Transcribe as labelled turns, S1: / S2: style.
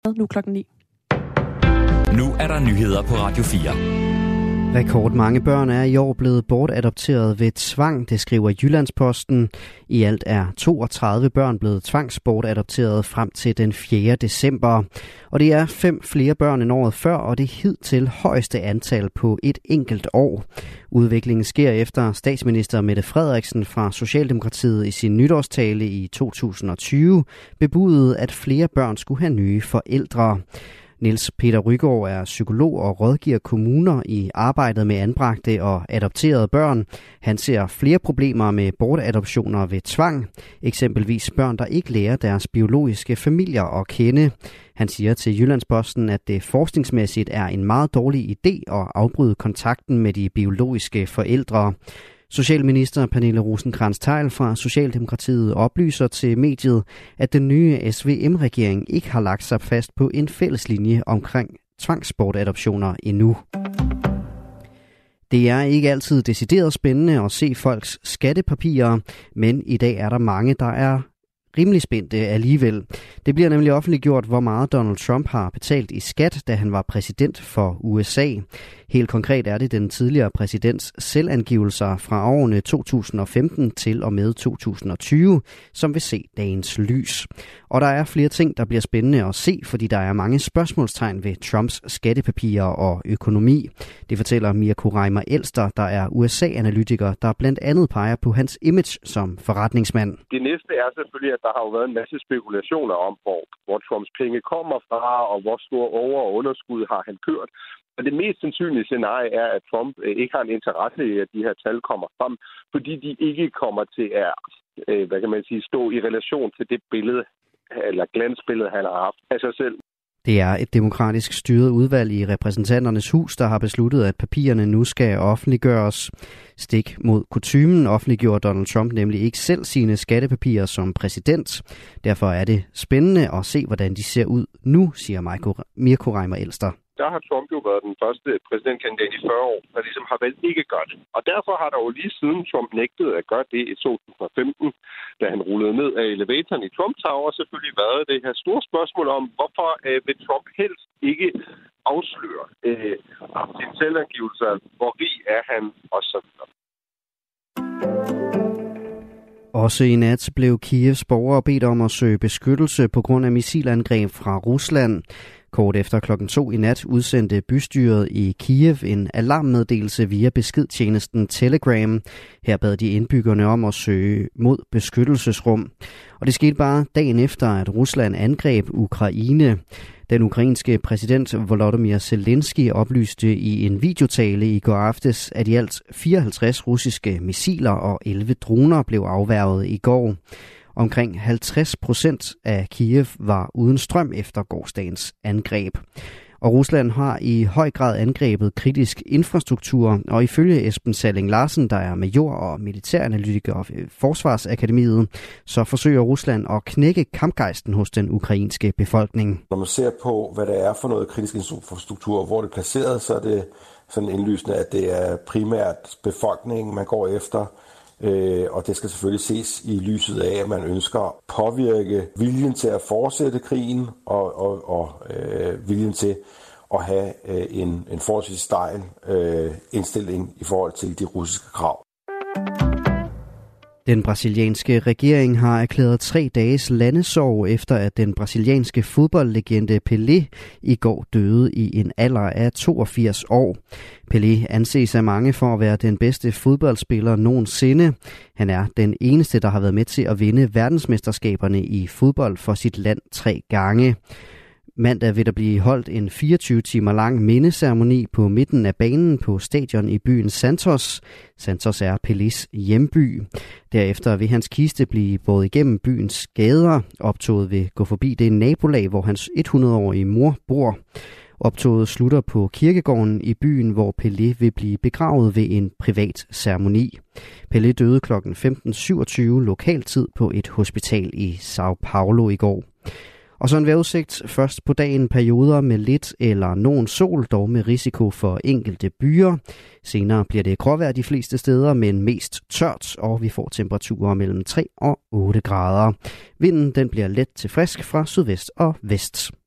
S1: Nu klokken 9.
S2: Nu er der nyheder på Radio 4.
S3: Rekordmange børn er i år blevet bortadopteret ved tvang, det skriver Jyllandsposten. I alt er 32 børn blevet tvangsbortadopteret frem til den 4. december. Og det er 5 flere børn end året før, og det hidtil højeste antal på et enkelt år. Udviklingen sker efter statsminister Mette Frederiksen fra Socialdemokratiet i sin nytårstale i 2020 bebudede, at flere børn skulle have nye forældre. Niels Peter Rygaard er psykolog og rådgiver kommuner i arbejdet med anbragte og adopterede børn. Han ser flere problemer med bortadoptioner ved tvang, eksempelvis børn, der ikke lærer deres biologiske familier at kende. Han siger til Jyllandsposten, at det forskningsmæssigt er en meget dårlig idé at afbryde kontakten med de biologiske forældre. Socialminister Pernille Rosenkrantz-Theil fra Socialdemokratiet oplyser til mediet, at den nye SVM-regering ikke har lagt sig fast på en fælles linje omkring tvangsbortadoptioner endnu. Det er ikke altid decideret spændende at se folks skattepapirer, men i dag er der mange, der er rimelig spændte alligevel. Det bliver nemlig offentliggjort, hvor meget Donald Trump har betalt i skat, da han var præsident for USA. Helt konkret er det den tidligere præsidents selvangivelser fra årene 2015 til og med 2020, som vil se dagens lys. Og der er flere ting, der bliver spændende at se, fordi der er mange spørgsmålstegn ved Trumps skattepapirer og økonomi. Det fortæller Mirko Reimer Elster, der er USA-analytiker, der blandt andet peger på hans image som forretningsmand.
S4: Det næste er selvfølgelig, at der har jo været en masse spekulationer om, hvor Trumps penge kommer fra, og hvor store over- og underskud har han kørt. Og det mest sandsynlige scenarie er, at Trump ikke har en interesse i, at de her tal kommer frem, fordi de ikke kommer til at stå i relation til det billede, eller glansbillede, han har haft af sig selv.
S3: Det er et demokratisk styret udvalg i repræsentanternes hus, der har besluttet, at papirerne nu skal offentliggøres. Stik mod kutymen offentliggjorde Donald Trump nemlig ikke selv sine skattepapirer som præsident. Derfor er det spændende at se, hvordan de ser ud nu, siger Mirko Reimer Elster.
S4: Der har Trump jo været den første præsidentkandidat i 40 år, der ligesom har valgt ikke at gøre det. Og derfor har der jo lige siden Trump nægtede at gøre det i 2015, da han rullede ned af elevatoren i Trump Tower, selvfølgelig været det her store spørgsmål om, hvorfor vil Trump helst ikke afsløre sin selvangivelser, hvor rig er han, og så videre.
S3: Også i nat blev Kievs borgere bedt om at søge beskyttelse på grund af missilangreb fra Rusland. Kort efter klokken 2 i nat udsendte bystyret i Kiev en alarmmeddelelse via beskedtjenesten Telegram. Her bad de indbyggerne om at søge mod beskyttelsesrum. Og det skete bare dagen efter, at Rusland angreb Ukraine. Den ukrainske præsident Volodymyr Zelensky oplyste i en videotale i går aftes, at i alt 54 russiske missiler og 11 droner blev afværget i går. Omkring 50% af Kiev var uden strøm efter gårsdagens angreb. Og Rusland har i høj grad angrebet kritisk infrastruktur, og ifølge Esben Salling Larsen, der er major og militæranalytiker ved Forsvarsakademiet, så forsøger Rusland at knække kampgejsten hos den ukrainske befolkning.
S5: Når man ser på, hvad det er for noget kritisk infrastruktur, hvor det er placeret, så er det sådan indlysende, at det er primært befolkningen, man går efter. Og det skal selvfølgelig ses i lyset af, at man ønsker at påvirke viljen til at fortsætte krigen og viljen til at have en forholdsvis stejl indstilling i forhold til de russiske krav.
S3: Den brasilianske regering har erklæret 3 dages landesorg efter, at den brasilianske fodboldlegende Pelé i går døde i en alder af 82 år. Pelé anses af mange for at være den bedste fodboldspiller nogensinde. Han er den eneste, der har været med til at vinde verdensmesterskaberne i fodbold for sit land 3 gange. Mandag vil der blive holdt en 24 timer lang mindeceremoni på midten af banen på stadion i byen Santos. Santos er Pelés hjemby. Derefter vil hans kiste blive båret igennem byens gader. Optoget vil gå forbi det nabolag, hvor hans 100-årige mor bor. Optoget slutter på kirkegården i byen, hvor Pelé vil blive begravet ved en privat ceremoni. Pelé døde kl. 15.27 lokaltid på et hospital i São Paulo i går. Og så en vejrudsigt. Først på dagen perioder med lidt eller nogen sol, dog med risiko for enkelte byer. Senere bliver det gråvejr de fleste steder, men mest tørt, og vi får temperaturer mellem 3 og 8 grader. Vinden den bliver let til frisk fra sydvest og vest.